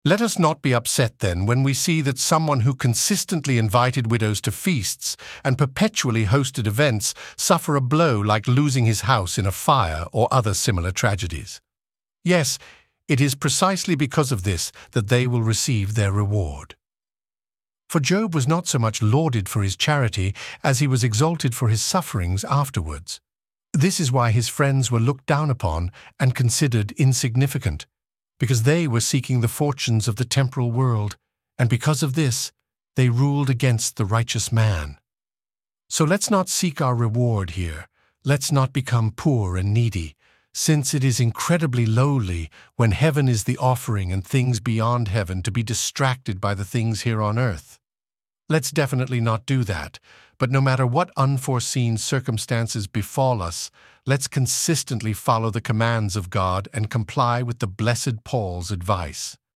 Let us not be upset then when we see that someone who consistently invited widows to feasts and perpetually hosted events suffer a blow like losing his house in a fire or other similar tragedies. Yes, it is precisely because of this that they will receive their reward. For Job was not so much lauded for his charity as he was exalted for his sufferings afterwards. This is why his friends were looked down upon and considered insignificant, because they were seeking the fortunes of the temporal world, and because of this, they ruled against the righteous man. So let's not seek our reward here. Let's not become poor and needy, since it is incredibly lowly when heaven is the offering and things beyond heaven to be distracted by the things here on earth. Let's definitely not do that, but no matter what unforeseen circumstances befall us, let's consistently follow the commands of God and comply with the blessed Paul's advice.